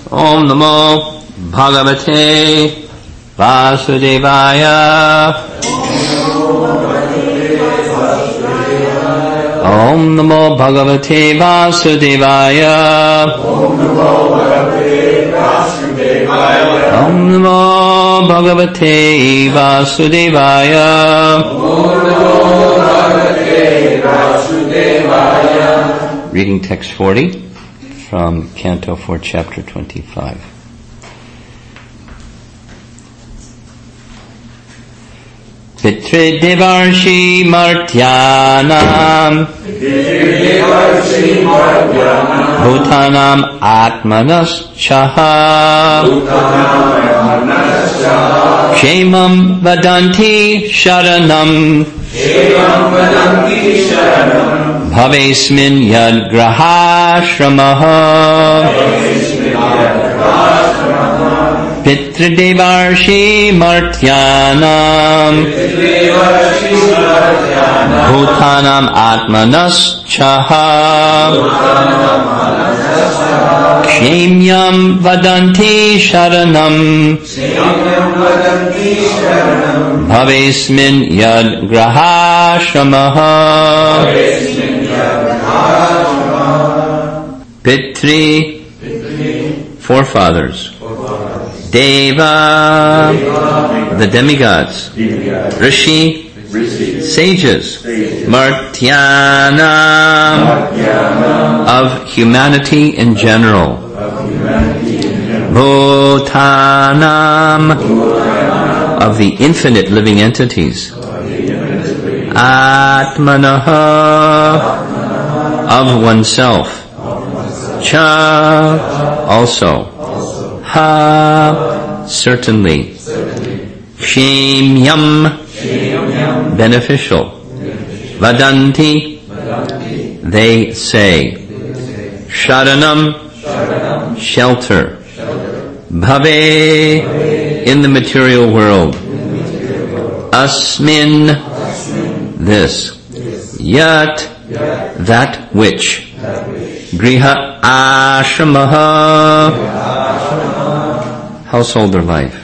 Om Namo Bhagavate Vasudevaya. Om Namo Bhagavate Vasudevaya. Om Namo Bhagavate Vasudevaya. Om Namo Bhagavate Vasudevaya. Om Namo Bhagavate Vasudevaya. Reading text 40 from Canto 4, Chapter 25. Pitridevarshi Martyanam Bhutanam Atmanaschaha Kshemam Vadanti Sharanam Bhavesmin Yad Grahashramaha Pitridevarshi Martyanam Bhutanam Atmanaschaha Kshemyam Vadanti Sharanam Bhavesmin Yad Grahashramaha Pitri, forefathers. Deva, the demigods. Rishi, sages. Martyana, of humanity in general. Bhutanam, of the infinite living entities. Atmanaha, of oneself. Cha, also. Ha, certainly. Kshemyam, beneficial. Vadanti, they say. Sharanam, shelter. Bhave, in the material world. Asmin, this. Yat, that which. Griha ashramaha, household or life.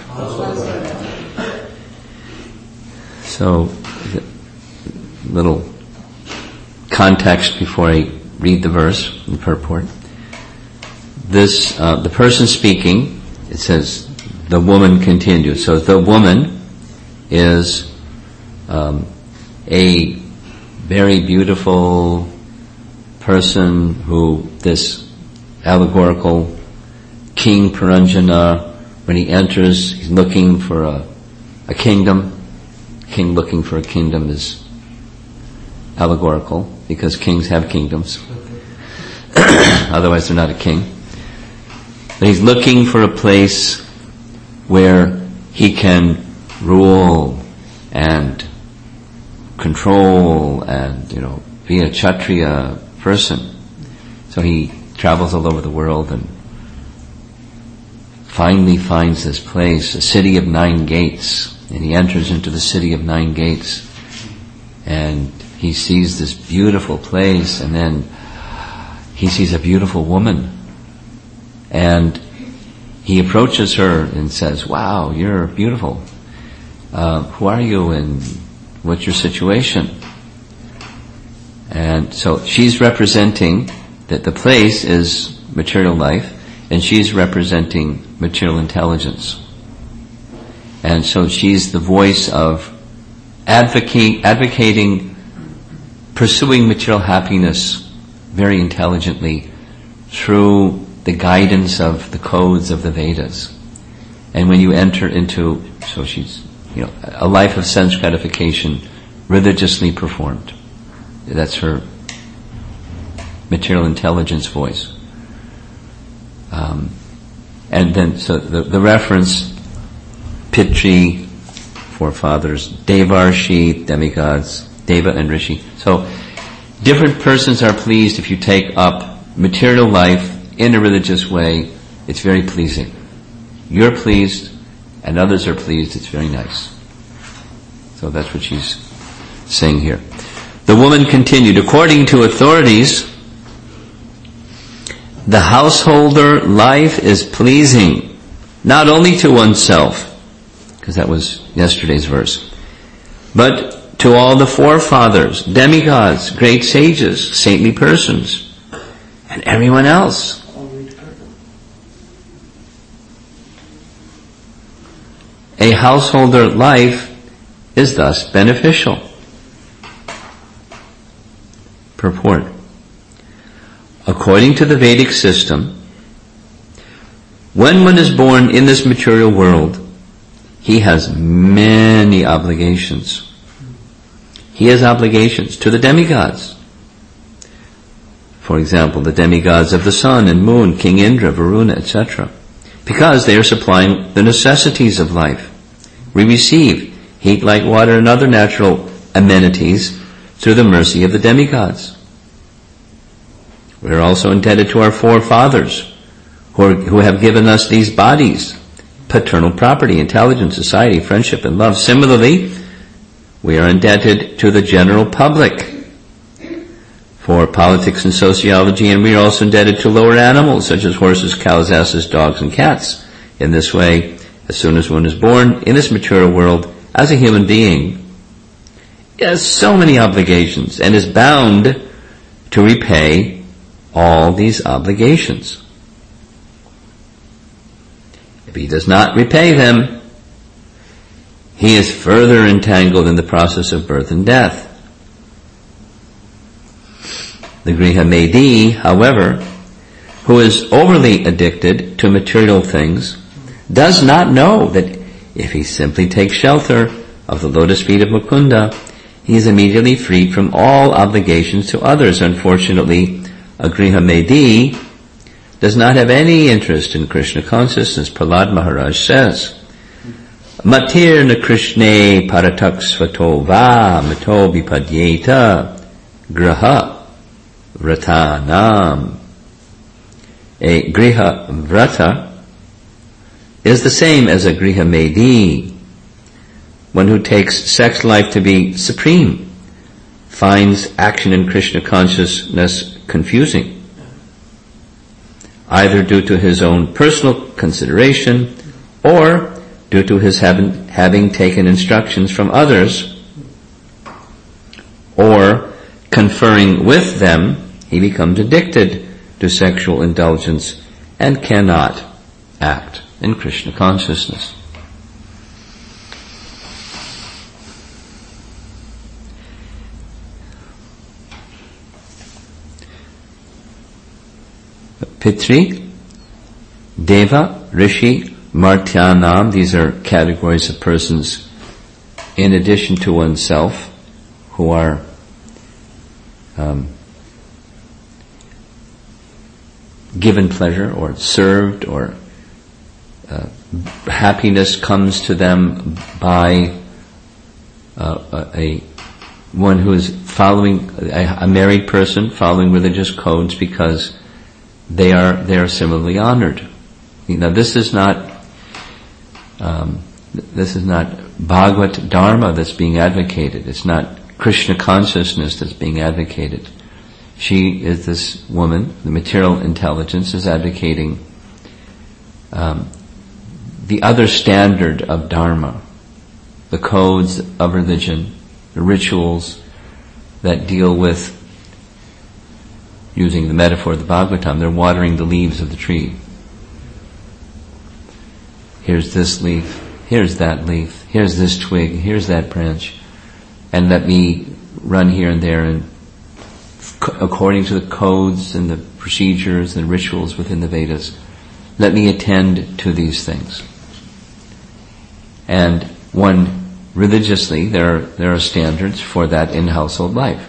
So, little context before I read the verse, the purport. This, the person speaking, it says, the woman continues. So the woman is a very beautiful person who this allegorical King Puranjana, when he enters, he's looking for a kingdom. King looking for a kingdom is allegorical because kings have kingdoms. Otherwise they're not a king. But he's looking for a place where he can rule and control and, be a Kshatriya person. So he travels all over the world and finally finds this place, a city of 9 gates. And he enters into the city of 9 gates. And he sees this beautiful place, and then he sees a beautiful woman. And he approaches her and says, "Wow, you're beautiful. Who are you and what's your situation?" And so she's representing that the place is material life, and she's representing material intelligence. And so she's the voice of advocating, pursuing material happiness very intelligently through the guidance of the codes of the Vedas. And when you enter into, so she's, a life of sense gratification religiously performed. That's her material intelligence voice. And then, so the reference, Pitri, forefathers, Devarshi, demigods, Deva and Rishi. So, different persons are pleased if you take up material life in a religious way. It's very pleasing. You're pleased, and others are pleased. It's very nice. So that's what she's saying here. The woman continued, according to authorities, The householder life is pleasing, not only to oneself, because that was yesterday's verse, but to all the forefathers, demigods, great sages, saintly persons, and everyone else. A householder life is thus beneficial. Purport. According to the Vedic system, when one is born in this material world, he has many obligations. He has obligations to the demigods. For example, the demigods of the sun and moon, King Indra, Varuna, etc., because they are supplying the necessities of life. We receive heat, light, water, and other natural amenities through the mercy of the demigods. We are also indebted to our forefathers who have given us these bodies, paternal property, intelligence, society, friendship, and love. Similarly, we are indebted to the general public for politics and sociology, and we are also indebted to lower animals such as horses, cows, asses, dogs, and cats. In this way, as soon as one is born in this material world as a human being, he has so many obligations and is bound to repay all these obligations. If he does not repay them, he is further entangled in the process of birth and death. The Griha Medi, however, who is overly addicted to material things, does not know that if he simply takes shelter of the lotus feet of Mukunda, he is immediately freed from all obligations to others. Unfortunately, a Griha Medi does not have any interest in Krishna consciousness. Prahlad Maharaj says, Matir na Krishne paratak svato va mato vipadyeta graha vratanam. A Griha Vrata is the same as a Griha Medi. One who takes sex life to be supreme finds action in Krishna consciousness confusing, either due to his own personal consideration or due to his having taken instructions from others, or conferring with them, he becomes addicted to sexual indulgence and cannot act in Krishna consciousness. Pitri, Deva, Rishi, Martyanam, these are categories of persons in addition to oneself who are given pleasure or served, or happiness comes to them by one who is following, a married person following religious codes because they are similarly honored. Now this is not Bhagavad Dharma that's being advocated. It's not Krishna consciousness that's being advocated. She is this woman, the material intelligence is advocating the other standard of Dharma, the codes of religion, the rituals that deal with, using the metaphor of the Bhagavatam, they're watering the leaves of the tree. Here's this leaf, here's that leaf, here's this twig, here's that branch, and let me run here and there, and according to the codes and the procedures and rituals within the Vedas, let me attend to these things. And one religiously, there are standards for that in household life.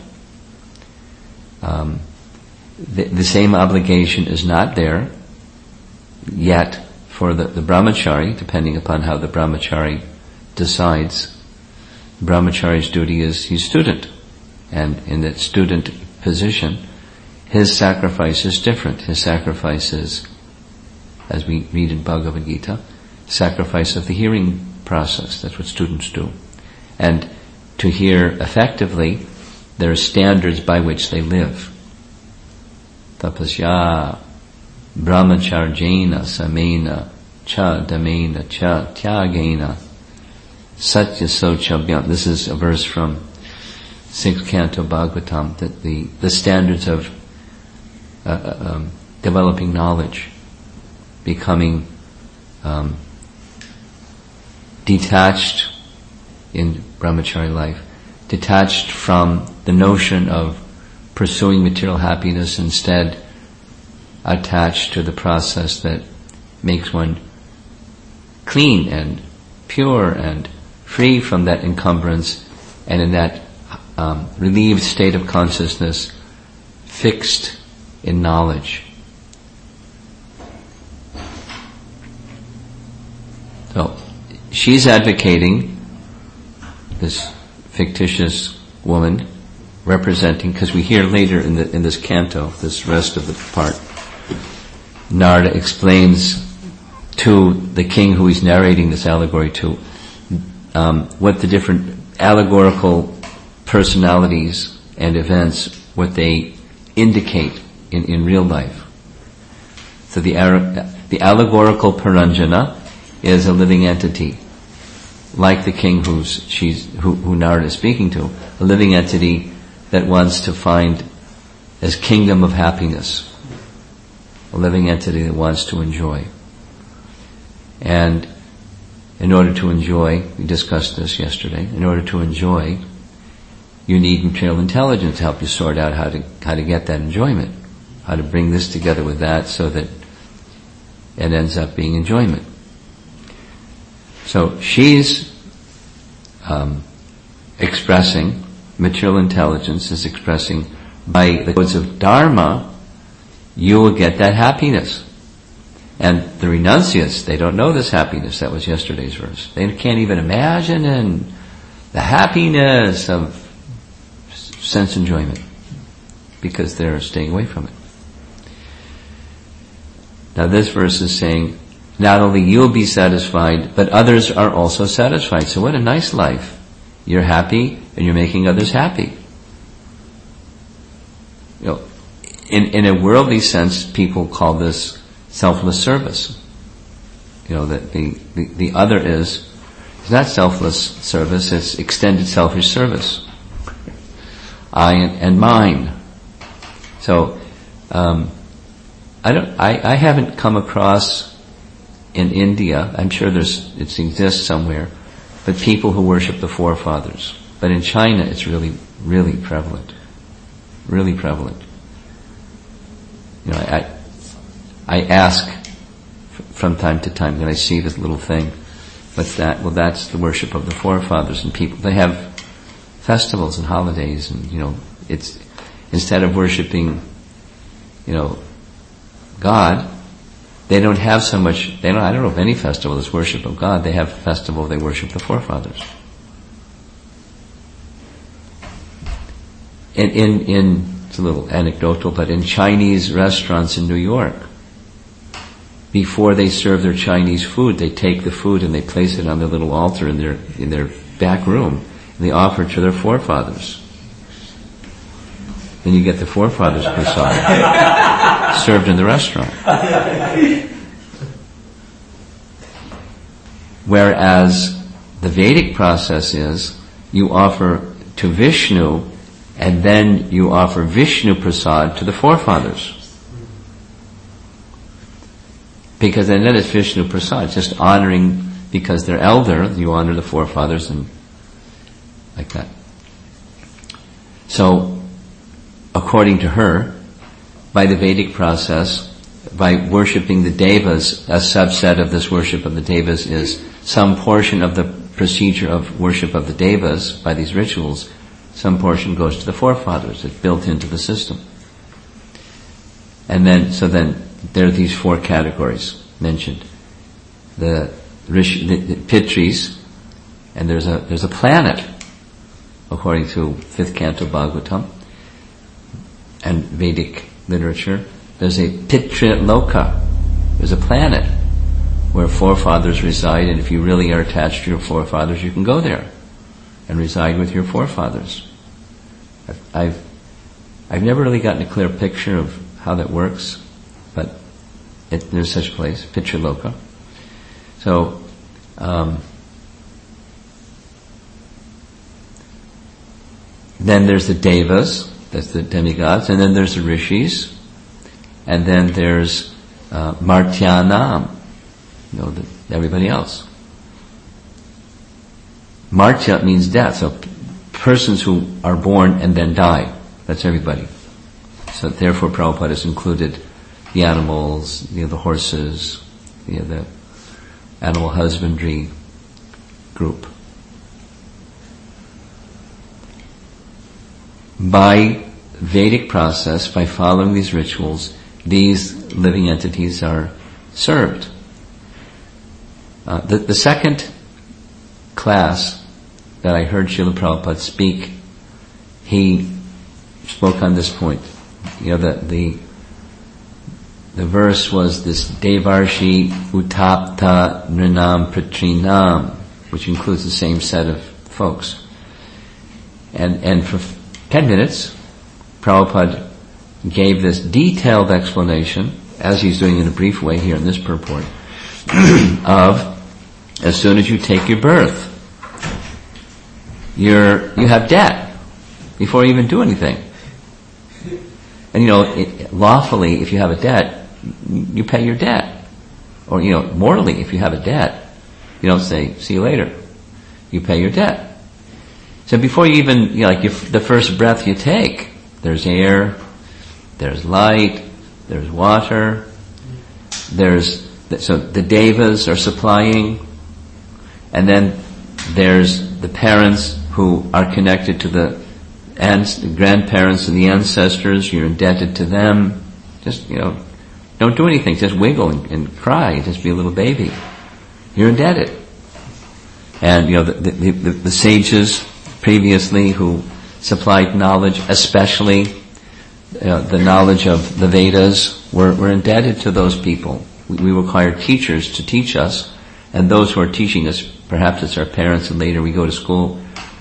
The same obligation is not there yet for the brahmachari, depending upon how the brahmachari decides. The brahmachari's duty is he's student, and in that student position, his sacrifice is different. His sacrifice is, as we read in Bhagavad Gita, sacrifice of the hearing process. That's what students do. And to hear effectively, there are standards by which they live. Tapasya, brahmacharjena samena cha damena cha tyagena satya sochabhyam. This is a verse from 6th Canto Bhagavatam, that the standards of developing knowledge, becoming detached in brahmachari life, detached from the notion of pursuing material happiness, instead attached to the process that makes one clean and pure and free from that encumbrance, and in that relieved state of consciousness, fixed in knowledge. So, she's advocating, this fictitious woman, representing, because we hear later in this canto, this rest of the part, Narada explains to the king who he's narrating this allegory to, what the different allegorical personalities and events, what they indicate in real life. So the allegorical Puranjana is a living entity, like the king who Narada is speaking to, a living entity that wants to find his kingdom of happiness, a living entity that wants to enjoy. And in order to enjoy, we discussed this yesterday, in order to enjoy, you need material intelligence to help you sort out how to get that enjoyment, how to bring this together with that so that it ends up being enjoyment. So she's expressing, material intelligence is expressing, by the codes of Dharma, you will get that happiness. And the renunciates, they don't know this happiness. That was yesterday's verse. They can't even imagine the happiness of sense enjoyment, because they're staying away from it. Now this verse is saying, not only you'll be satisfied, but others are also satisfied. So what a nice life. You're happy and you're making others happy. You know, in a worldly sense, people call this selfless service. You know, that the other it's not selfless service, it's extended selfish service. I and mine. So, I haven't come across in India, I'm sure it exists somewhere, but people who worship the forefathers. But in China, it's really, really prevalent. Really prevalent. You know, I ask from time to time when I see this little thing, what's that? Well, that's the worship of the forefathers, and people, they have festivals and holidays, and, you know, it's, instead of worshiping, you know, God, they don't have so much, I don't know if any festival is worship of God, they have a festival, they worship the forefathers. It's a little anecdotal, but in Chinese restaurants in New York, before they serve their Chinese food, they take the food and they place it on their little altar in their back room, and they offer it to their forefathers. Then you get the forefathers prasad served in the restaurant. Whereas the Vedic process is, you offer to Vishnu, and then you offer Vishnu prasad to the forefathers. Because then it's Vishnu prasad, just honoring, because they're elder, you honor the forefathers, and like that. So, according to her, by the Vedic process, by worshipping the Devas, a subset of this worship of the Devas is some portion of the procedure of worship of the Devas by these rituals, some portion goes to the forefathers. It's built into the system. And then there are these four categories mentioned. The Pitris, and there's a planet, according to 5th Canto Bhagavatam and Vedic literature. There's a Pitra Loka. There's a planet where forefathers reside, and if you really are attached to your forefathers, you can go there and reside with your forefathers. I've never really gotten a clear picture of how that works, but there's such a place, Pitraloka. So, then there's the Devas, that's the demigods, and then there's the Rishis, and then there's Martyanam, everybody else. Martya means death, so persons who are born and then die. That's everybody. So therefore Prabhupada has included the animals, the horses, the animal husbandry group. By Vedic process, by following these rituals, these living entities are served. The second class that I heard Srila Prabhupada speak, he spoke on this point. The verse was this Devarshi Utapta Nrinam Pritrinam, which includes the same set of folks. And for 10 minutes, Prabhupada gave this detailed explanation, as he's doing in a brief way here in this purport, of as soon as you take your birth, you have debt before you even do anything. And lawfully, if you have a debt, you pay your debt. Or, morally, if you have a debt, you don't say, see you later. You pay your debt. So before you even, the first breath you take, there's air, there's light, there's water, so the devas are supplying, and then there's the parents who are connected to the grandparents and the ancestors. You're indebted to them. Just, don't do anything. Just wiggle and cry. Just be a little baby. You're indebted. And, the sages previously who supplied knowledge, especially the knowledge of the Vedas, we're indebted to those people. We require teachers to teach us, and those who are teaching us, perhaps it's our parents, and later we go to school.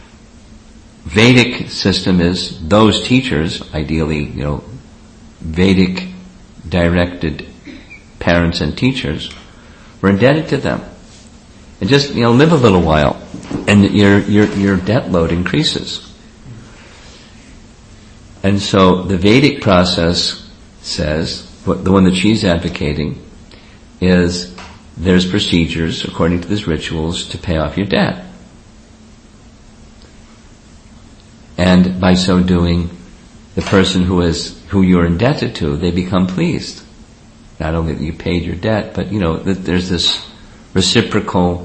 Vedic system is those teachers, ideally, Vedic directed parents and teachers, we're indebted to them. And just, live a little while, and your debt load increases. And so the Vedic process says, the one that she's advocating, is there's procedures, according to these rituals, to pay off your debt. And by so doing, the person who you're indebted to, they become pleased. Not only that you paid your debt, but that there's this reciprocal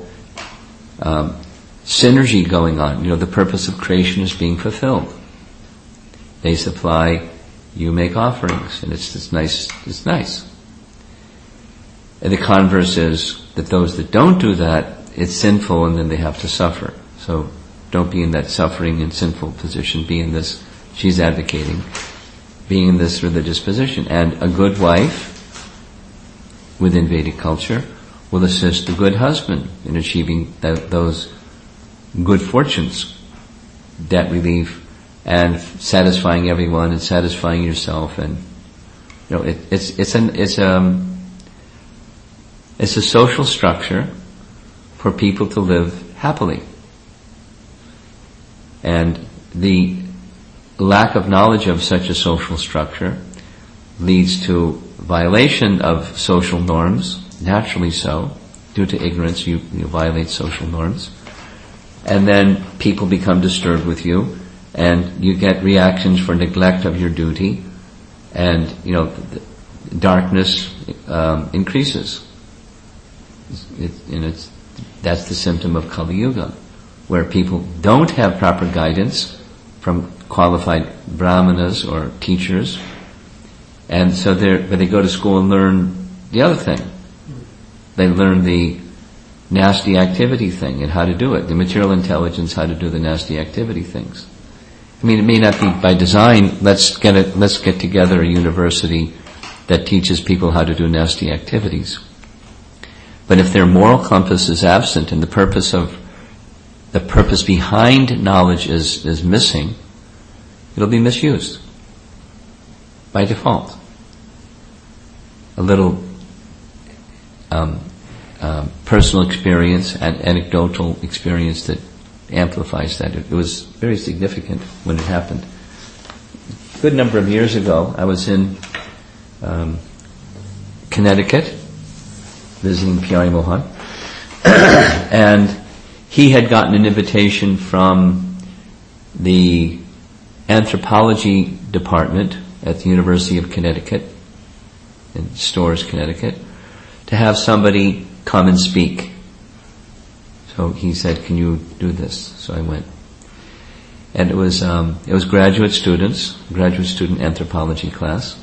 synergy going on. The purpose of creation is being fulfilled. They supply, you make offerings, and it's nice. And the converse is that those that don't do that, it's sinful, and then they have to suffer. So don't be in that suffering and sinful position. Be in this, she's advocating, being in this religious position. And a good wife, within Vedic culture, will assist a good husband in achieving those good fortunes, debt relief, and satisfying everyone and satisfying yourself. And it's a social structure for people to live happily. And the lack of knowledge of such a social structure leads to violation of social norms, naturally so. Due to ignorance, you violate social norms. And then people become disturbed with you, and you get reactions for neglect of your duty, and, darkness increases. That's the symptom of Kali Yuga, where people don't have proper guidance from qualified brahmanas or teachers, and so they go to school and learn the other thing. They learn the nasty activity thing and how to do it, the material intelligence, how to do the nasty activity things. I mean, it may not be by design. Let's get together a university that teaches people how to do nasty activities. But if their moral compass is absent and the purpose behind knowledge is missing, it'll be misused by default. A little personal experience and anecdotal experience that amplifies that. It was very significant when it happened. A good number of years ago, I was in Connecticut visiting Pyari Mohan, and he had gotten an invitation from the anthropology department at the University of Connecticut in Storrs, Connecticut, to have somebody come and speak. So he said, "Can you do this?" So I went, and it was graduate student anthropology class,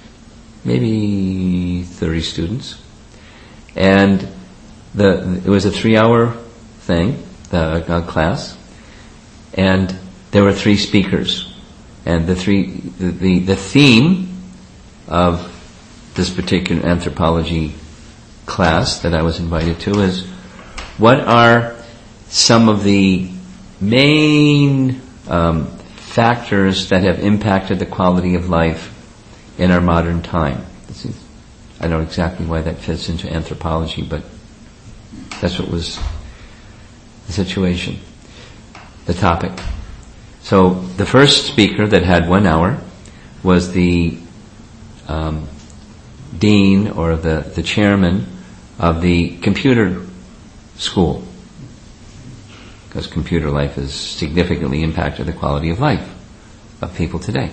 maybe 30 students, and it was a 3-hour thing, class, and there were 3 speakers, and the theme of this particular anthropology class that I was invited to is, what are some of the main factors that have impacted the quality of life in our modern time? I don't know exactly why that fits into anthropology, but that's what was the situation, the topic. So the first speaker that had 1 hour was the dean or the chairman of the computer school, because computer life has significantly impacted the quality of life of people today.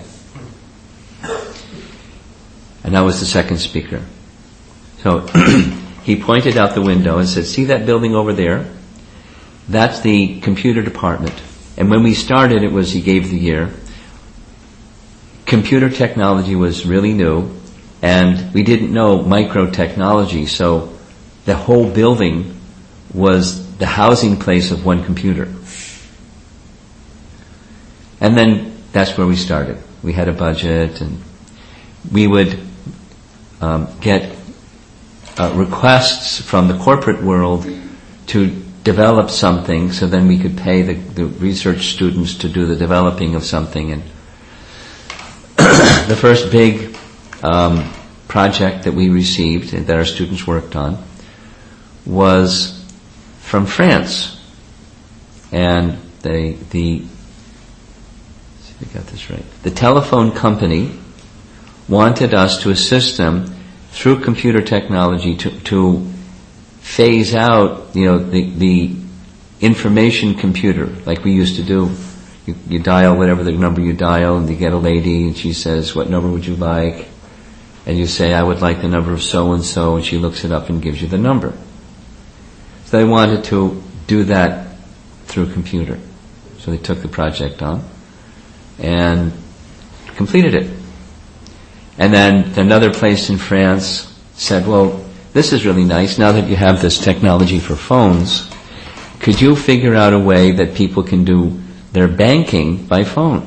And that was the second speaker. So he pointed out the window and said, "See that building over there? That's the computer department." And when we started, he gave the year, computer technology was really new, and we didn't know microtechnology, so the whole building was the housing place of one computer. And then that's where we started. We had a budget, and we would get requests from the corporate world to develop something, so then we could pay the research students to do the developing of something. And the first big project that we received and that our students worked on was from France, and see if I got this right. The telephone company wanted us to assist them through computer technology to phase out, the information computer like we used to do. You dial whatever the number you dial, and you get a lady, and she says, "What number would you like?" And you say, "I would like the number of so-and-so," and she looks it up and gives you the number. So they wanted to do that through computer. So they took the project on and completed it. And then another place in France said, "Well, this is really nice. Now that you have this technology for phones, could you figure out a way that people can do their banking by phone?"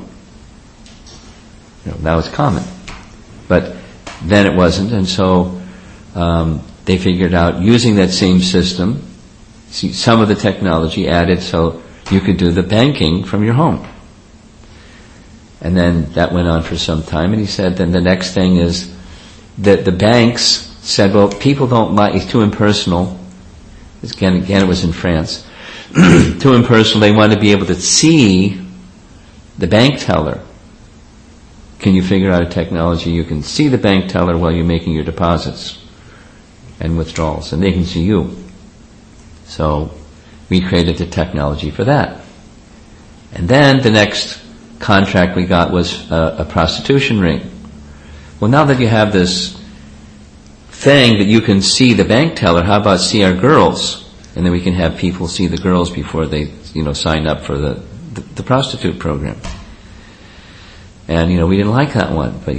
That was common. But then it wasn't, and so they figured out, using that same system, some of the technology added so you could do the banking from your home. And then that went on for some time, and he said then the next thing is that the banks said, "Well, people don't like, it's too impersonal." Again, it was in France. Too impersonal, they want to be able to see the bank teller. Can you figure out a technology you can see the bank teller while you're making your deposits and withdrawals, and they can see you? So we created the technology for that. And then the next contract we got was a prostitution ring. Well, now that you have this thing that you can see the bank teller, how about see our girls? And then we can have people see the girls before they, sign up for the prostitute program. And, we didn't like that one, but,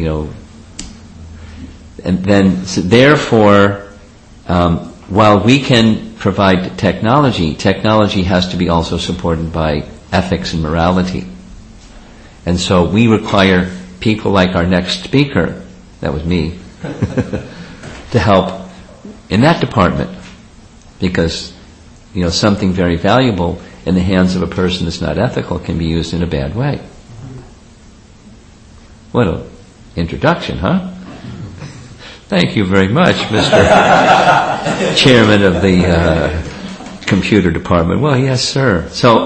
and then, so therefore, while we can provide technology has to be also supported by ethics and morality. And so we require people like our next speaker, that was me, to help in that department. Because, something very valuable in the hands of a person that's not ethical can be used in a bad way. What an introduction, huh? Thank you very much, Mr. Chairman of the computer department. Well, yes, sir. So,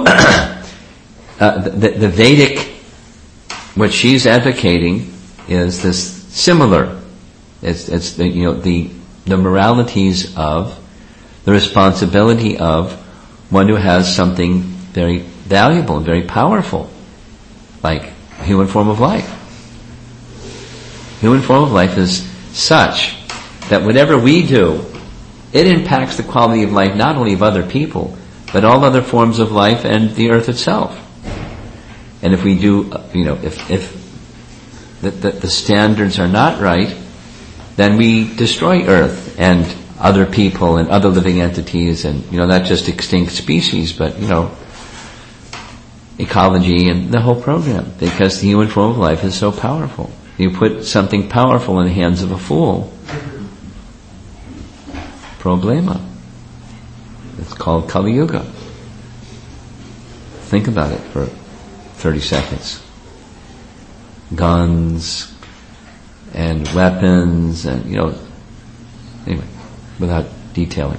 the Vedic, what she's advocating is this similar. It's the moralities of, the responsibility of one who has something very valuable and very powerful, like human form of life. Human form of life is such that whatever we do, it impacts the quality of life not only of other people, but all other forms of life and the earth itself. And if we do, if the standards are not right, then we destroy earth and other people and other living entities and, not just extinct species, but, ecology and the whole program, because the human form of life is so powerful. You put something powerful in the hands of a fool, problema. It's called Kali Yuga. Think about it for 30 seconds. Guns and weapons and, anyway, without detailing.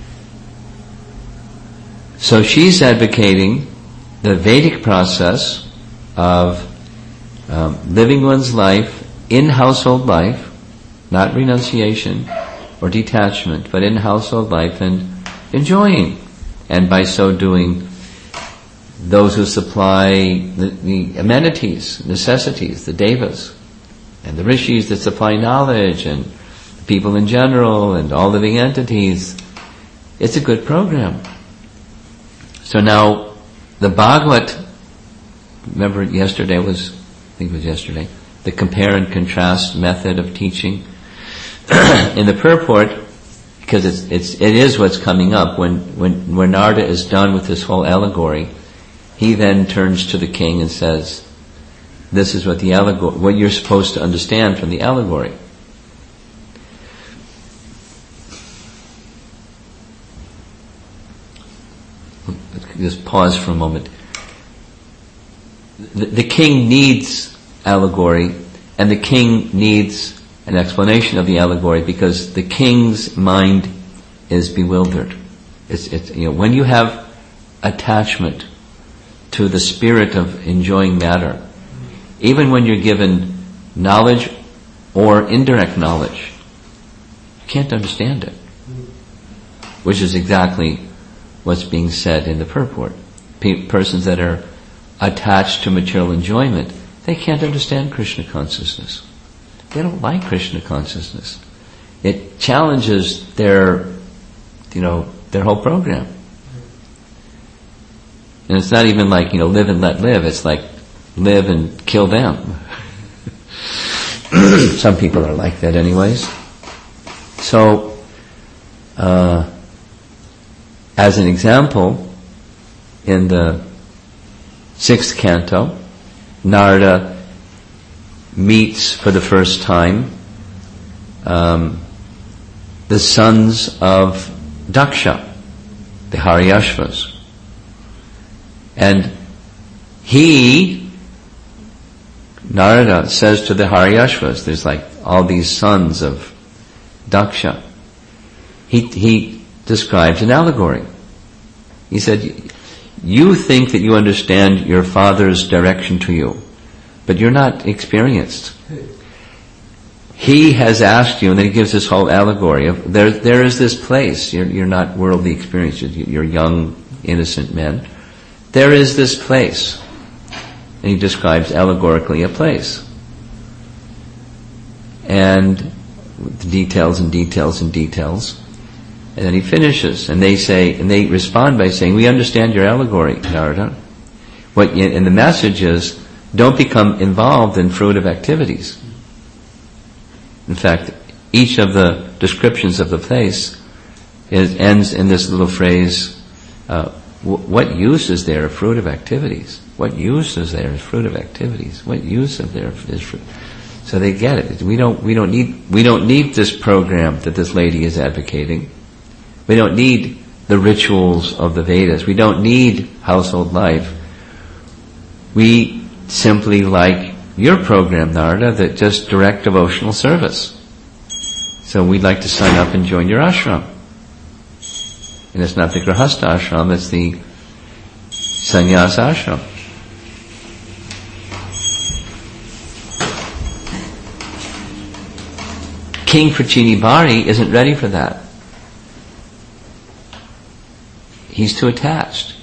So she's advocating the Vedic process of living one's life in household life, not renunciation or detachment, but in household life and enjoying. And by so doing, those who supply the amenities, necessities, the devas, and the rishis that supply knowledge, and people in general, and all living entities, it's a good program. So now, the Bhagavad, remember yesterday the compare and contrast method of teaching. In the purport, because it is what's coming up, when Narada is done with this whole allegory, he then turns to the king and says, this is what you're supposed to understand from the allegory. Just pause for a moment. The king needs allegory, and the king needs an explanation of the allegory, because the king's mind is bewildered. When you have attachment to the spirit of enjoying matter, even when you're given knowledge or indirect knowledge, you can't understand it. Which is exactly what's being said in the purport. Persons that are attached to material enjoyment, they can't understand Krishna consciousness. They don't like Krishna consciousness. It challenges their whole program. And it's not even like, live and let live. It's like, live and kill them. Some people are like that anyways. So, as an example, in the 6th canto, Narada meets for the first time the sons of Daksha, the Haryashvas. And Narada says to the Haryashvas, there's like all these sons of Daksha. He describes an allegory. He said, you think that you understand your father's direction to you, but you're not experienced. He has asked you, and then he gives this whole allegory of, there is this place, you're not worldly experienced, you're young, innocent men. There is this place. And he describes allegorically a place. And details and details and details. And then he finishes, and they respond by saying, we understand your allegory, Narada. And the message is, don't become involved in fruitive activities. In fact, each of the descriptions of the place ends in this little phrase, what use is there of fruitive activities? What use is there of fruitive activities? What use of there is fruit? So they get it. We don't need this program that this lady is advocating. We don't need the rituals of the Vedas. We don't need household life. We simply like your program, Narada, that just direct devotional service. So we'd like to sign up and join your ashram. And it's not the Grahastha ashram, it's the sannyas ashram. King Prachini Bari isn't ready for that. He's too attached.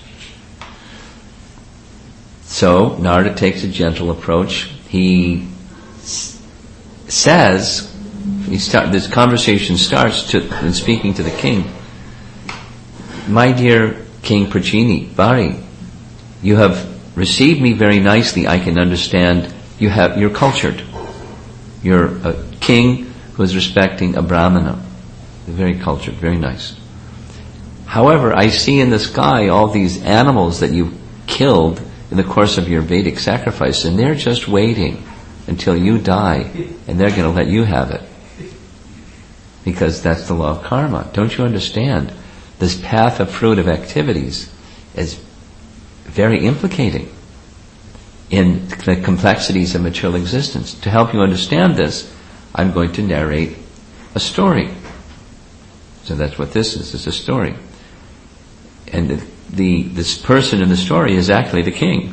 So Narada takes a gentle approach. He says, this conversation starts in speaking to the king. My dear King Prachini Bari, you have received me very nicely. I can understand you're cultured. You're a king who is respecting a brahmana. Very cultured, very nice. However, I see in the sky all these animals that you've killed in the course of your Vedic sacrifice, and they're just waiting until you die, and they're going to let you have it. Because that's the law of karma. Don't you understand? This path of fruit of activities is very implicating in the complexities of material existence. To help you understand this, I'm going to narrate a story. So that's what this is. It's a story. And this person in the story is actually the king.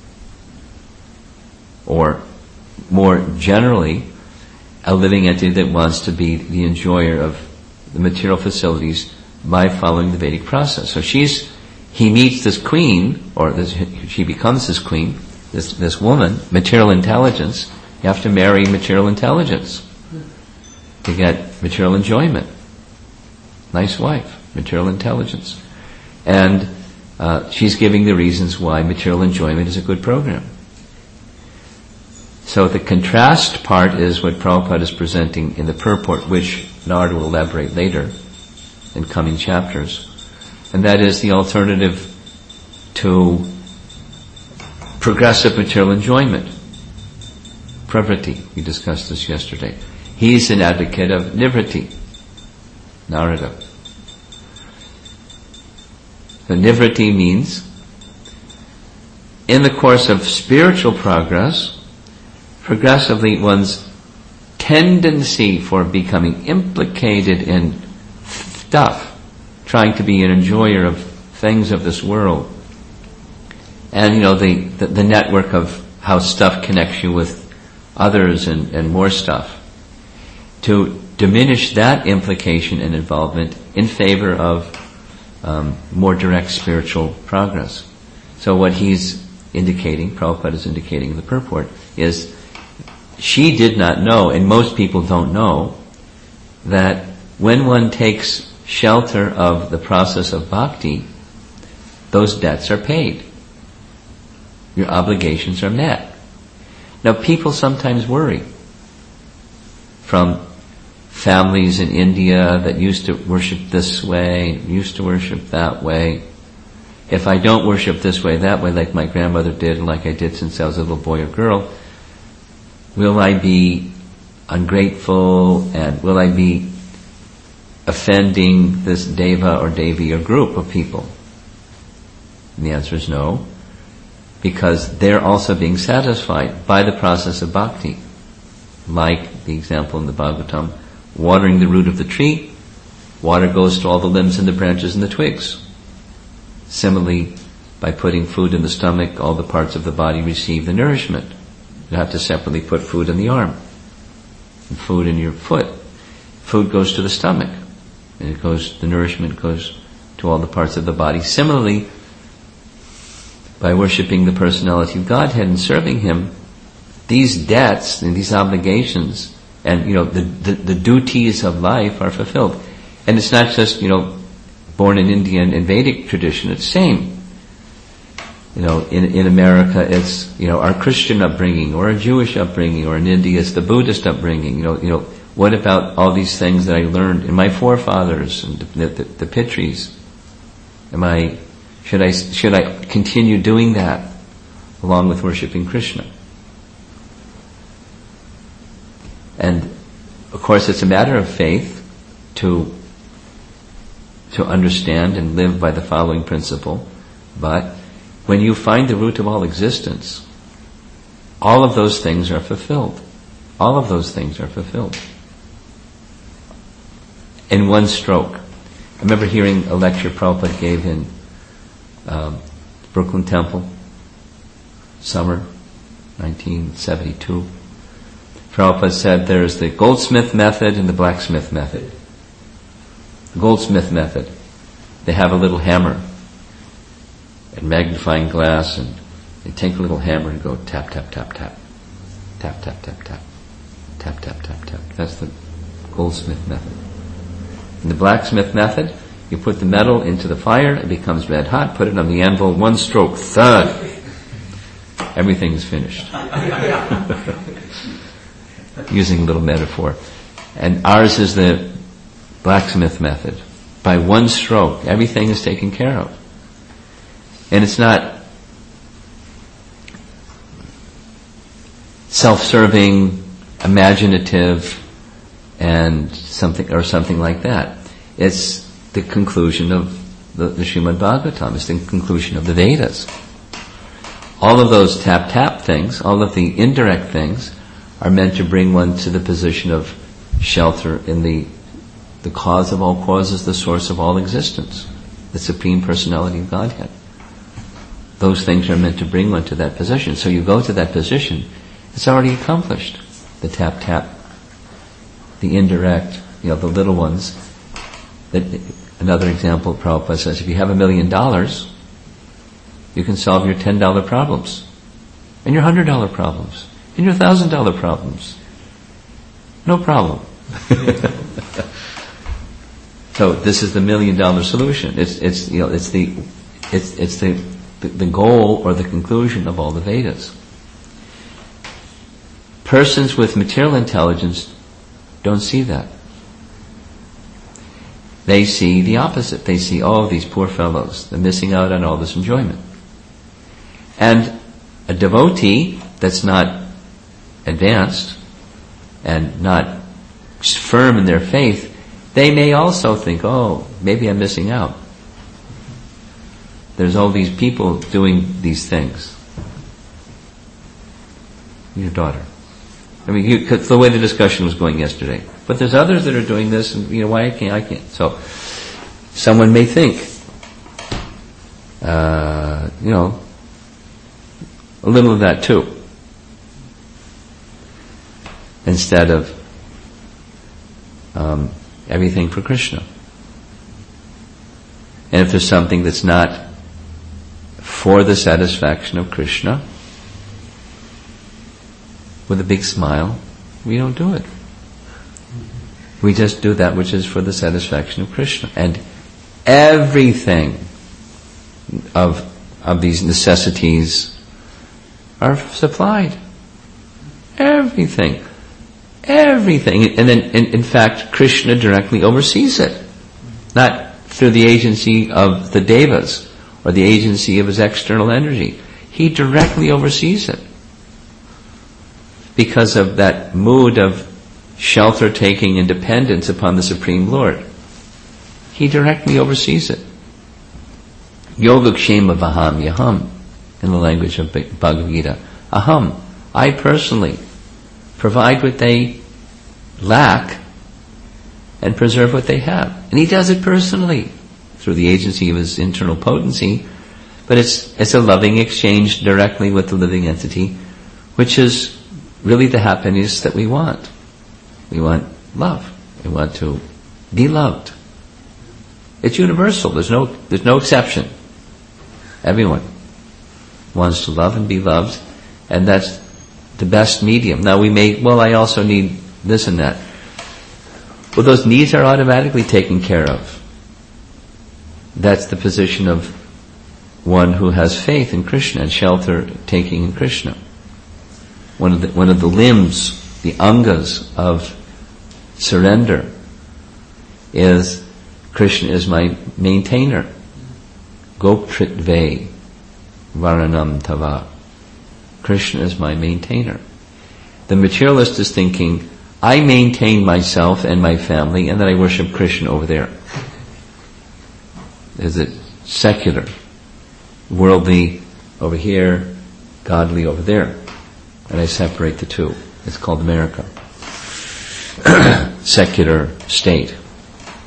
Or more generally, a living entity that wants to be the enjoyer of the material facilities by following the Vedic process. So he meets this queen, she becomes this queen, this woman, material intelligence. You have to marry material intelligence to get material enjoyment. Nice wife, material intelligence. And she's giving the reasons why material enjoyment is a good program. So the contrast part is what Prabhupada is presenting in the purport, which Narada will elaborate later in coming chapters. And that is the alternative to progressive material enjoyment. Pravriti, we discussed this yesterday. He's an advocate of nivriti, Narada. So nivriti means, in the course of spiritual progress, progressively one's tendency for becoming implicated in stuff, trying to be an enjoyer of things of this world, and the network of how stuff connects you with others and more stuff, to diminish that implication and involvement in favor of more direct spiritual progress. So what he's indicating, Prabhupada is indicating in the purport, is she did not know, and most people don't know, that when one takes shelter of the process of bhakti, those debts are paid. Your obligations are met. Now people sometimes worry, from families in India that used to worship this way, used to worship that way. If I don't worship this way, that way, like my grandmother did, and like I did since I was a little boy or girl, will I be ungrateful, and will I be offending this deva or devi or group of people? And the answer is no, because they're also being satisfied by the process of bhakti. Like the example in the Bhagavatam, watering the root of the tree, water goes to all the limbs and the branches and the twigs. Similarly, by putting food in the stomach, all the parts of the body receive the nourishment. You have to separately put food in the arm, and food in your foot. Food goes to the stomach, and the nourishment goes to all the parts of the body. Similarly, by worshipping the personality of Godhead and serving Him, these debts and these obligations and the duties of life are fulfilled. And it's not just born in Indian and Vedic tradition. It's the same. In America, it's our Christian upbringing, or a Jewish upbringing, or in India, it's the Buddhist upbringing. What about all these things that I learned in my forefathers and the Pitris? Should I continue doing that along with worshiping Krishna? And of course, it's a matter of faith to understand and live by the following principle. But when you find the root of all existence, all of those things are fulfilled. All of those things are fulfilled. in one stroke. I remember hearing a lecture Prabhupada gave in Brooklyn Temple, summer 1972. Prabhupada said there's the goldsmith method and the blacksmith method. The goldsmith method, they have a little hammer and magnifying glass, and they take a little hammer and go tap, tap, tap, tap. Tap, tap, tap, tap. Tap, tap, tap, tap. That's the goldsmith method. In the blacksmith method, you put the metal into the fire, it becomes red hot, put it on the anvil, one stroke, thud. Everything is finished. Using a little metaphor. And ours is the blacksmith method. By one stroke, everything is taken care of. And it's not self-serving, imaginative, and something like that. It's the conclusion of the Srimad Bhagavatam. It's the conclusion of the Vedas. All of those tap-tap things, all of the indirect things, are meant to bring one to the position of shelter in the cause of all causes, the source of all existence, the Supreme Personality of Godhead. Those things are meant to bring one to that position. So you go to that position, it's already accomplished. The tap-tap, the indirect, the little ones. Another example, Prabhupada says, if you have $1 million, you can solve your $10 problems, and your $100 problems, and your $1,000 problems. No problem. So this is the $1 million solution. It's the goal or the conclusion of all the Vedas. Persons with material intelligence don't see that. They see the opposite. They see, these poor fellows, they're missing out on all this enjoyment. And a devotee that's not advanced and not firm in their faith, they may also think, maybe I'm missing out. There's all these people doing these things. Your daughter. It's the way the discussion was going yesterday. But there's others that are doing this, and why I can't. So, someone may think, a little of that too. Instead of everything for Krishna. And if there's something that's not for the satisfaction of Krishna, with a big smile, we don't do it. We just do that which is for the satisfaction of Krishna. And everything of these necessities are supplied. Everything. And then, in fact, Krishna directly oversees it. Not through the agency of the devas or the agency of his external energy. He directly oversees it. Because of that mood of shelter-taking and dependence upon the Supreme Lord. He directly oversees it. Yogakshema vaham yaham, in the language of Bhagavad Gita. Aham, I personally provide what they lack and preserve what they have. And he does it personally, through the agency of his internal potency, but it's a loving exchange directly with the living entity, which is really the happiness that we want. We want love. We want to be loved. It's universal. There's no exception. Everyone wants to love and be loved, and that's the best medium. Now I also need this and that. Well, those needs are automatically taken care of. That's the position of one who has faith in Krishna and shelter taking in Krishna. One of the limbs, the angas of surrender is Krishna is my maintainer. Gopritve varanam tava. Krishna is my maintainer. The materialist is thinking, I maintain myself and my family, and then I worship Krishna over there. Is it secular? Worldly over here, godly over there. And I separate the two. It's called America. Secular state.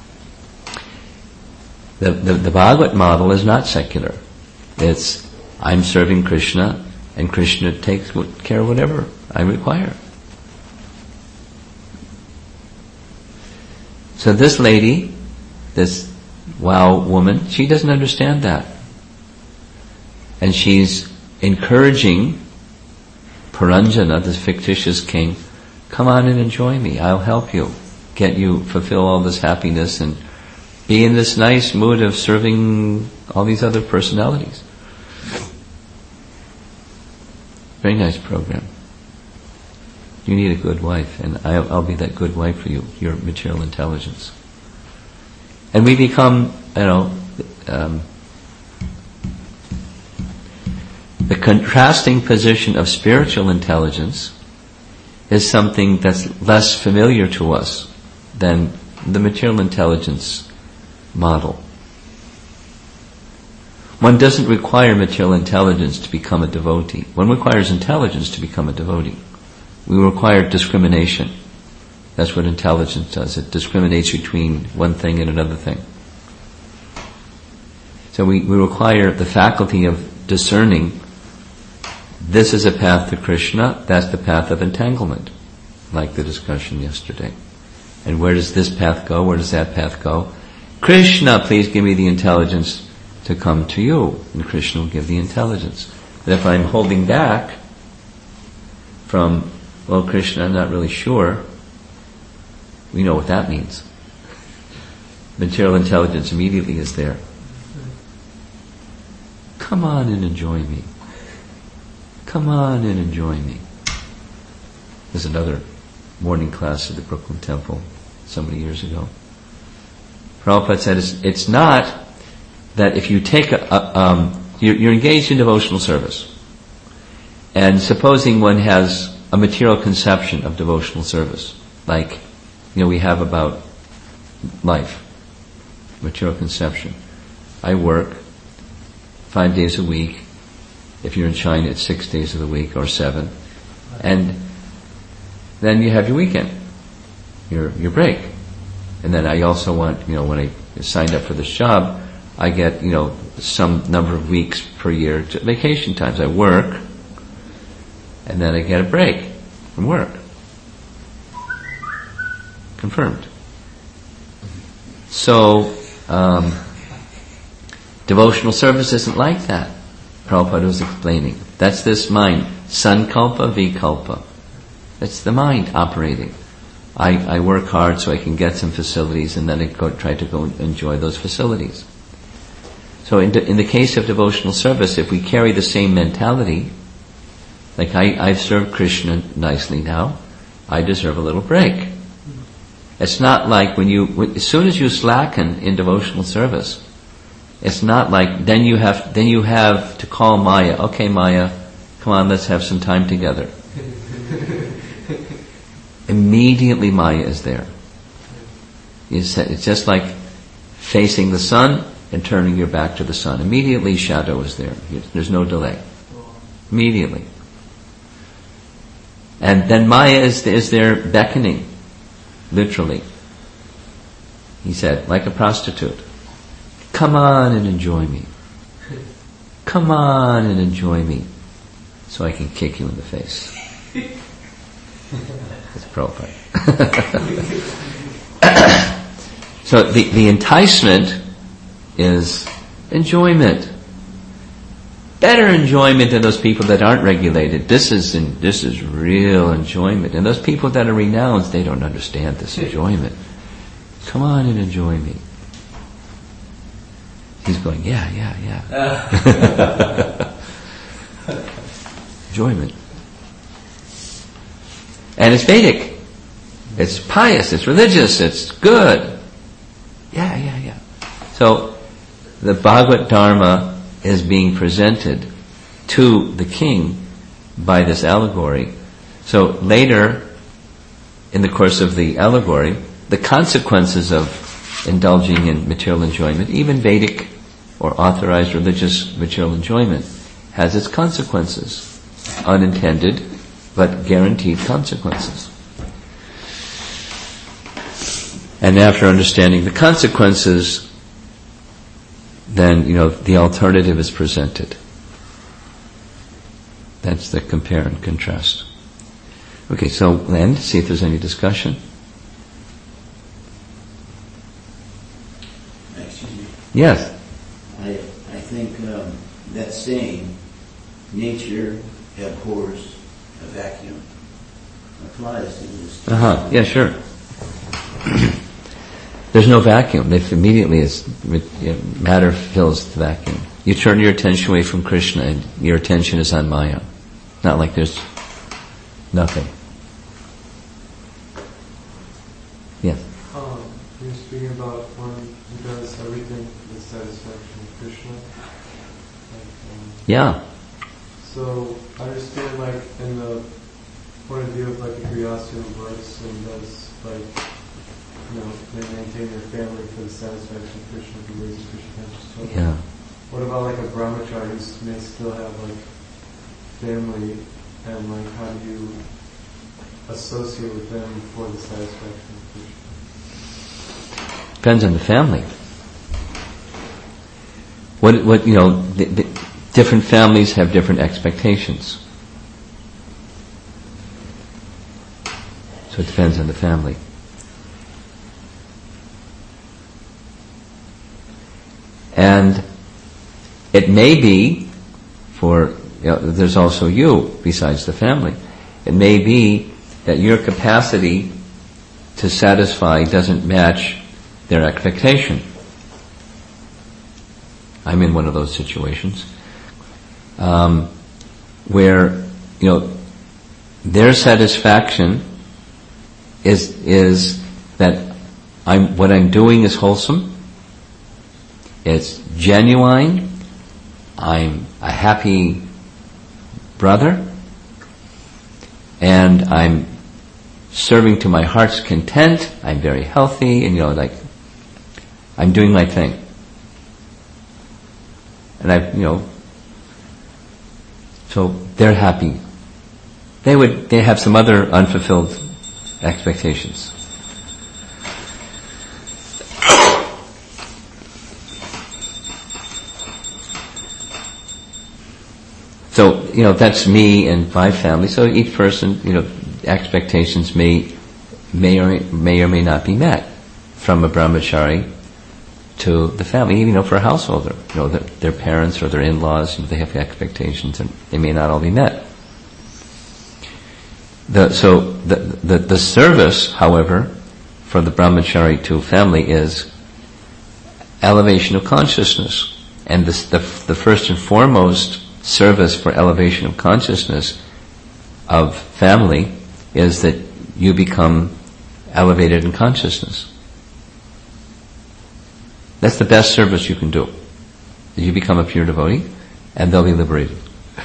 The Bhagavad model is not secular. It's, I'm serving Krishna, and Krishna takes care of whatever I require. So this lady, this wow woman, she doesn't understand that. And she's encouraging Puranjana, this fictitious king, come on and enjoy me, I'll help you, fulfill all this happiness and be in this nice mood of serving all these other personalities. Very nice program. You need a good wife, and I'll be that good wife for you, your material intelligence. And we become, the contrasting position of spiritual intelligence is something that's less familiar to us than the material intelligence model. One doesn't require material intelligence to become a devotee. One requires intelligence to become a devotee. We require discrimination. That's what intelligence does. It discriminates between one thing and another thing. So we require the faculty of discerning, this is a path to Krishna, that's the path of entanglement, like the discussion yesterday. And where does this path go? Where does that path go? Krishna, please give me the intelligence to come to you. And Krishna will give the intelligence. And if I'm holding back from, well, Krishna, I'm not really sure, we know what that means. Material intelligence immediately is there. Come on and enjoy me. Come on and enjoy me. There's another morning class at the Brooklyn Temple so many years ago. Prabhupada said it's not that if you take you're engaged in devotional service, and supposing one has a material conception of devotional service, like, we have about life, material conception. I work 5 days a week. If you're in China, it's 6 days of the week, or 7. And then you have your weekend, your break. And then I also want, when I signed up for this job, I get, some number of weeks per year, vacation times. I work, and then I get a break from work. Confirmed. So, devotional service isn't like that. Prabhupada was explaining. That's this mind. Sankalpa, vikalpa. That's the mind operating. I work hard so I can get some facilities, and then I try to go enjoy those facilities. So in the case of devotional service, if we carry the same mentality, like I've served Krishna nicely now, I deserve a little break. It's not like as soon as you slacken in devotional service, it's not like then you have to call Maya. Okay, Maya, come on, let's have some time together. Immediately Maya is there. It's just like facing the sun and turning your back to the sun. Immediately shadow is there. There's no delay. Immediately. And then Maya is there beckoning, literally. He said, like a prostitute. Come on and enjoy me. Come on and enjoy me, so I can kick you in the face. That's Prabhupada. So the enticement is enjoyment. Better enjoyment than those people that aren't regulated. This is real enjoyment. And those people that are renounced, they don't understand this enjoyment. Come on and enjoy me. He's going, yeah. Enjoyment. And it's Vedic. It's pious, it's religious, it's good. Yeah. So, the Bhagavad Dharma is being presented to the king by this allegory. So later, in the course of the allegory, the consequences of indulging in material enjoyment, even Vedic or authorized religious material enjoyment, has its consequences. Unintended, but guaranteed consequences. And after understanding the consequences, then, the alternative is presented. That's the compare and contrast. Okay, so Len, see if there's any discussion. Excuse me. Yes. I think that saying, nature abhors a vacuum, applies to this. Yeah, sure. There's no vacuum. Immediately matter fills the vacuum. You turn your attention away from Krishna and your attention is on Maya. Not like there's nothing. Yes? You're speaking about one who does everything for the satisfaction of Krishna. Yeah. So I understand, in the point of view of a Grihastha who works and does, they maintain their family for the satisfaction of Krishna, who raises Krishna consciousness. Yeah. What about a brahmachari who may still have family, and how do you associate with them for the satisfaction of Krishna? Depends on the family. The different families have different expectations. So it depends on the family. And it may be there's also you besides the family. It may be that your capacity to satisfy doesn't match their expectation. I'm in one of those situations where their satisfaction is that what I'm doing is wholesome. It's genuine. I'm a happy brother, and I'm serving to my heart's content. I'm very healthy, and I'm doing my thing. And so they're happy. They have some other unfulfilled expectations. So, that's me and my family. So each person, expectations may or may not be met, from a brahmachari to the family. Even for a householder, their parents or their in-laws, they have expectations, and they may not all be met. The service, however, for the brahmachari to family is elevation of consciousness, and the first and foremost service for elevation of consciousness of family is that you become elevated in consciousness. That's the best service you can do. You become a pure devotee, and they'll be liberated.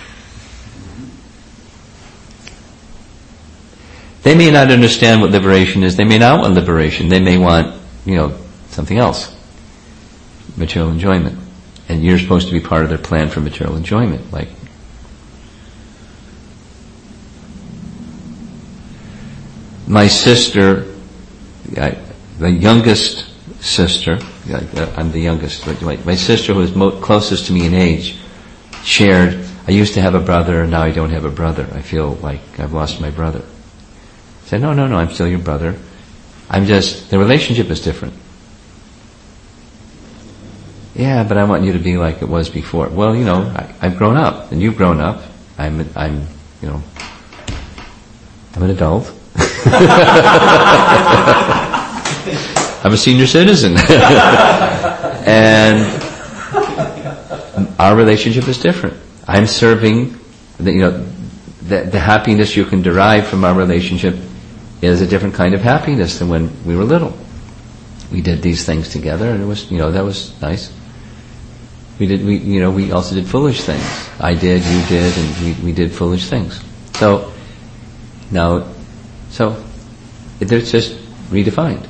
They may not understand what liberation is. They may not want liberation. They may want, something else. Material enjoyment. And you're supposed to be part of their plan for material enjoyment. My sister, the youngest sister, I'm the youngest, but my sister who was closest to me in age shared, I used to have a brother, and now I don't have a brother. I feel like I've lost my brother. I said, no, I'm still your brother. The relationship is different. Yeah, but I want you to be like it was before. Well, I've grown up, and you've grown up. I'm an adult. I'm a senior citizen. And our relationship is different. I'm serving, the happiness you can derive from our relationship is a different kind of happiness than when we were little. We did these things together, and it was, that was nice. We also did foolish things. I did, you did, and we did foolish things. So it's just redefined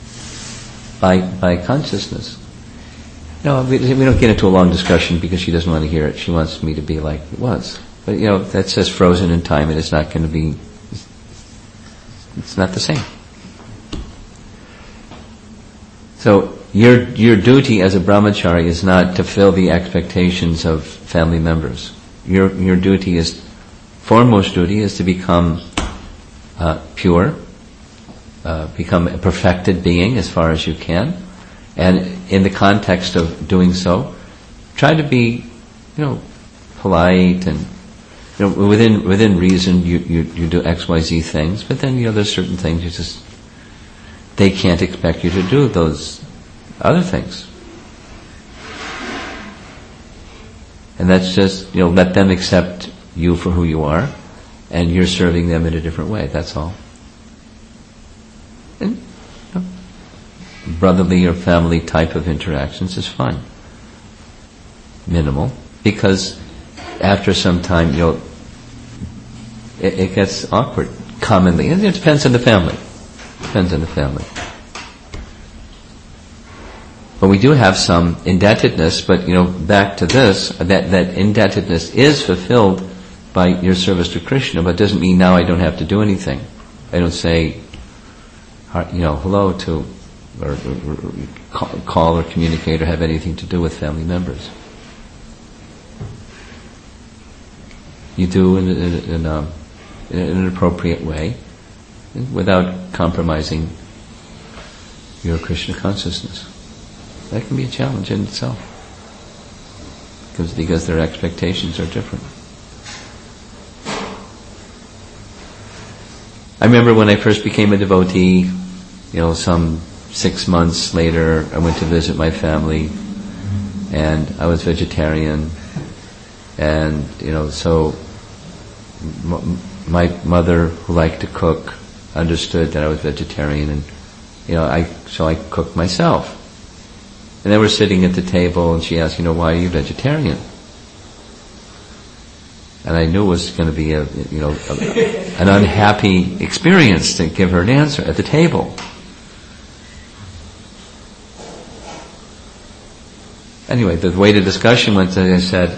by consciousness. No, we don't get into a long discussion because she doesn't want to hear it. She wants me to be like it was. But that's just frozen in time, and it's not going to be. It's not the same. So your duty as a brahmachari is not to fill the expectations of family members. Your duty is, foremost duty is to become pure, become a perfected being as far as you can, and in the context of doing so, try to be, polite and, within reason. You do X, Y, Z things, but then there's certain things they can't expect you to do those other things, and that's just let them accept you for who you are, and you're serving them in a different way. That's all. And brotherly or family type of interactions is fine, minimal, because after some time it gets awkward commonly, and it depends on the family. But we do have some indebtedness, but back to this, that indebtedness is fulfilled by your service to Krishna, but doesn't mean now I don't have to do anything. I don't say, hello to, or call or communicate or have anything to do with family members. You do in an appropriate way, without compromising your Krishna consciousness. That can be a challenge in itself, because their expectations are different. I remember when I first became a devotee, some 6 months later, I went to visit my family, and I was vegetarian, and so my mother, who liked to cook, understood that I was vegetarian, and so I cooked myself. And then we're sitting at the table, and she asked, why are you vegetarian? And I knew it was going to be an unhappy experience to give her an answer at the table. Anyway, the way the discussion went, as I said,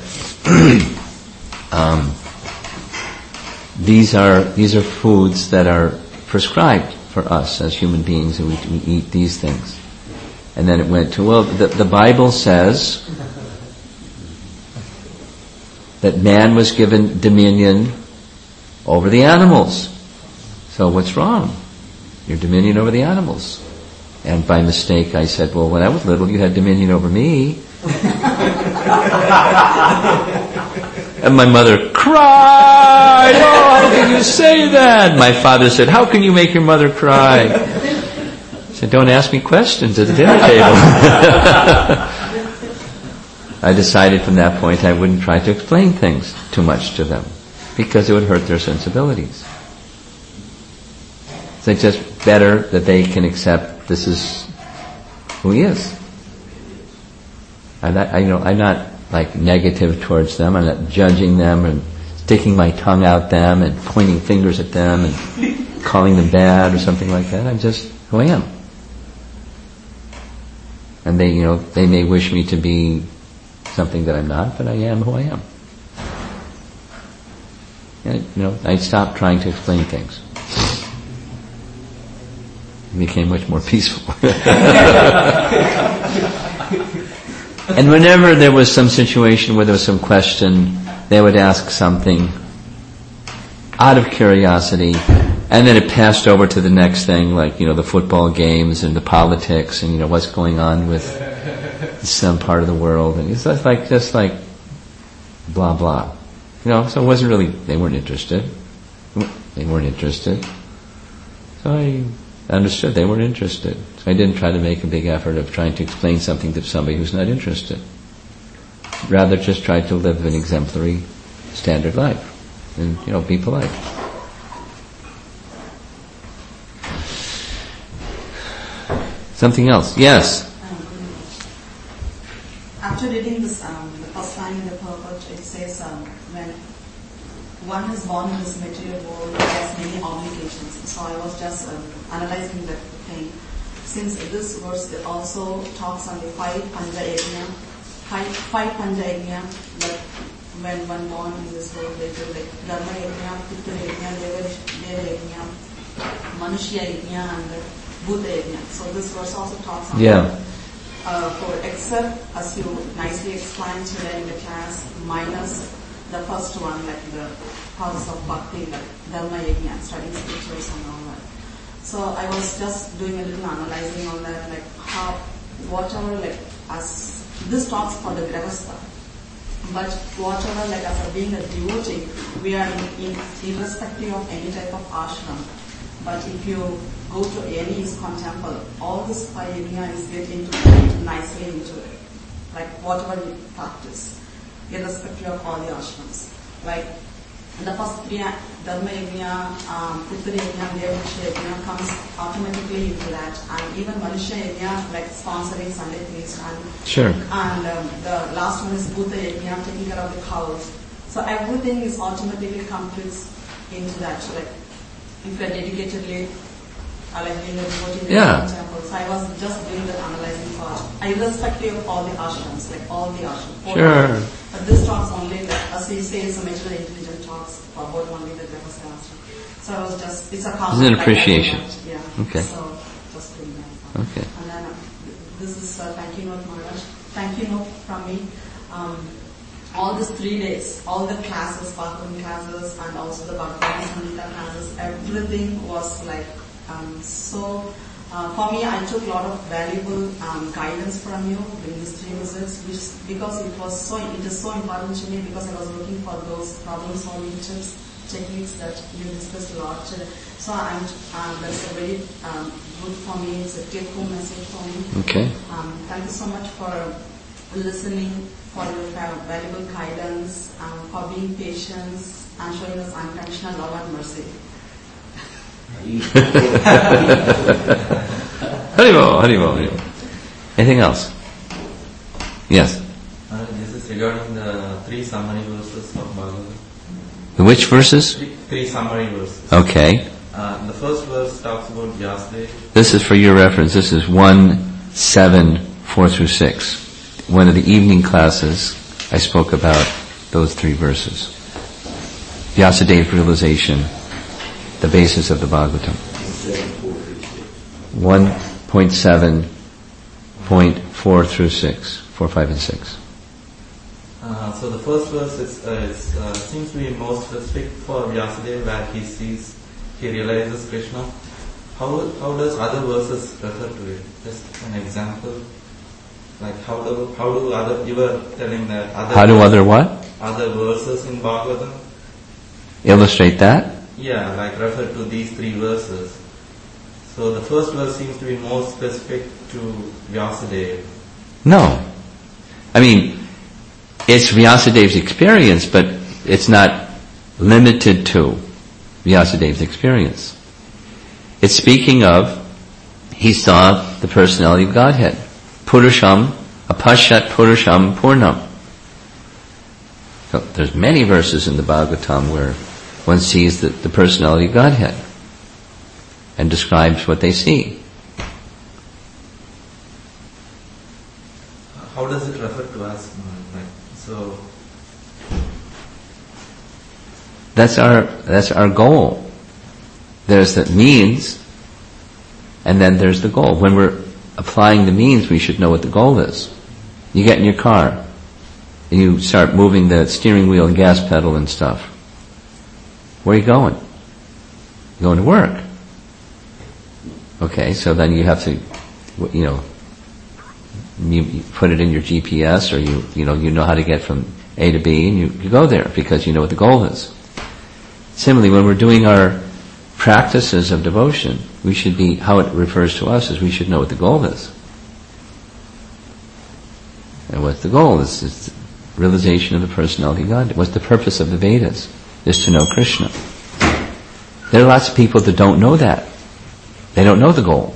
these are foods that are prescribed for us as human beings, and we eat these things. And then it went to, the Bible says that man was given dominion over the animals. So what's wrong? Your dominion over the animals. And by mistake I said, well, when I was little you had dominion over me. And my mother cried, how can you say that? My father said, how can you make your mother cry? I said, don't ask me questions at the dinner table. I decided from that point I wouldn't try to explain things too much to them, because it would hurt their sensibilities. So it's just better that they can accept this is who he is. I'm not like negative towards them. I'm not judging them and sticking my tongue out them and pointing fingers at them and calling them bad or something like that. I'm just who I am. And they may wish me to be something that I'm not, but I am who I am. And, I stopped trying to explain things. It became much more peaceful. And whenever there was some situation where there was some question, they would ask something out of curiosity, and then it passed over to the next thing, like, the football games and the politics and, what's going on with some part of the world. And it's just like blah, blah. So it wasn't really, they weren't interested. So I understood they weren't interested. So I didn't try to make a big effort of trying to explain something to somebody who's not interested. Rather just try to live an exemplary standard life and, be polite. Something else? Yes? After reading this, the first line in the purport, it says, when one is born in this material world, it has many obligations. So I was just analyzing that thing. Since this verse also talks on the five Panja Yajna, that when one born in this world, they do like Dharma Yajna, Pitta Yajna, Deva Yajna, Manushya Yajna, and Bhuta Yajna. So this verse also talks on that. except as you nicely explained today in the class, minus the first one, like the causes of bhakti, like dharma yajna, studying scriptures and all that. So I was just doing a little analyzing on that, like how, whatever, like as, this talks for the grihastha, but whatever, like as a being a devotee, we are irrespective of any type of ashram. But if you go to any ISKCON temple, all this five yajnas get nicely into it. Like whatever you practice, irrespective of all the ashrams. Like the first three, Dharma Yajna, Pitra Yajna, Devvriksha Yajna comes automatically into that. And even Manushya Yajna, like sponsoring Sunday feast. And, Sure. And the last one is Bhuta Yajna, taking care of the cows. So everything is automatically completes into that. So like, if you are dedicatedly like being a devotee in the temple. So I was just doing that analyzing part. Irrespective of all the ashrams, like all the ashrams. Sure. But this talks only, like, as he says, the major intelligent talks about only the Grihastha ashram. So I was just, it's a common. It's an appreciation. Yeah. Okay. So just doing that. Okay. And then this is a thank you note, Maharaj. Thank you note from me. All these 3 days, all the classes, Bhagavatam classes, and also the Bhagavad Samhita classes, everything was like so. For me, I took a lot of valuable guidance from you during these 3 visits, because it is so important to me, because I was looking for those problem-solving tips, techniques that you discussed a lot today. So that's a very good for me. It's a take-home message for me. Okay. Thank you so much for listening, for your valuable guidance, for being patient and showing us unconditional love and mercy. Haribol, Haribol, Haribol. Anything else? Yes. This is regarding the 3 summary verses of Bhagavatam. Which verses? 3 summary verses. Okay. The first verse talks about Vyasadeva. This is for your reference. This is 1:7-4-6. One of the evening classes, I spoke about those 3 verses. Vyasadeva realization, the basis of the Bhagavatam. 1.7.4-6, 4, 5, and 6. So the first verse seems to be more specific for Vyasadeva, where he realizes Krishna. How does other verses refer to it? Just an example. Like how do other, you were telling that other. How do other what? Other verses in Bhagavatam. Illustrate that? Yeah, like refer to these 3 verses. So the first verse seems to be more specific to Vyasadeva. No. I mean, it's Vyasadeva's experience, but it's not limited to Vyasadeva's experience. It's speaking of, he saw the personality of Godhead. Purusham, apashat Purusham Purnam. So there's many verses in the Bhagavatam where one sees the personality of Godhead and describes what they see. How does it refer to us? So that's our goal. There's the means, and then there's the goal. When we're applying the means, we should know what the goal is. You get in your car, and you start moving the steering wheel and gas pedal and stuff. Where are you going? You're going to work. Okay, so then you have to, you put it in your GPS, or you know how to get from A to B, and you go there because you know what the goal is. Similarly, when we're doing our practices of devotion, we should be, how it refers to us is we should know what the goal is. And what the goal is realization of the personality of God. What's the purpose of the Vedas? Is to know Krishna. There are lots of people that don't know that. They don't know the goal.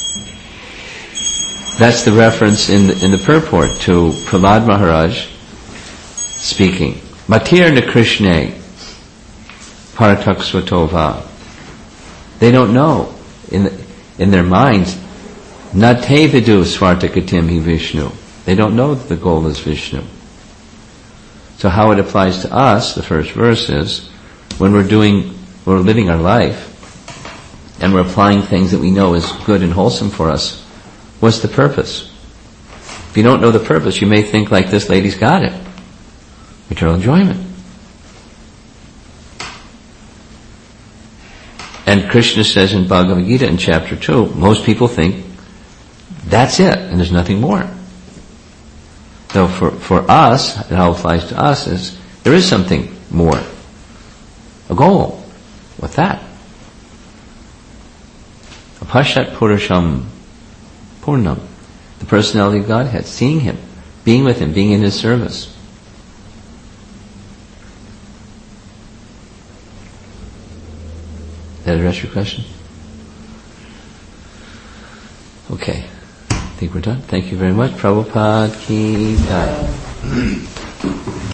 That's the reference in the purport to Prahlad Maharaj speaking. Matirna Krishne Paratak Svatova. They don't know in their minds. Nate vidu svartakatim hi Vishnu. They don't know that the goal is Vishnu. So how it applies to us, the first verse is, when we're living our life, and we're applying things that we know is good and wholesome for us, what's the purpose? If you don't know the purpose, you may think like this lady's got it. Eternal enjoyment. And Krishna says in Bhagavad Gita in chapter 2, most people think that's it, and there's nothing more. So for us, it all applies to us, is there is something more. A goal. What's that? Apashat Purusham Purnam. The personality of Godhead. Seeing Him. Being with Him. Being in His service. Did that address your question? Okay. I think we're done. Thank you very much. Prabhupada ki jai.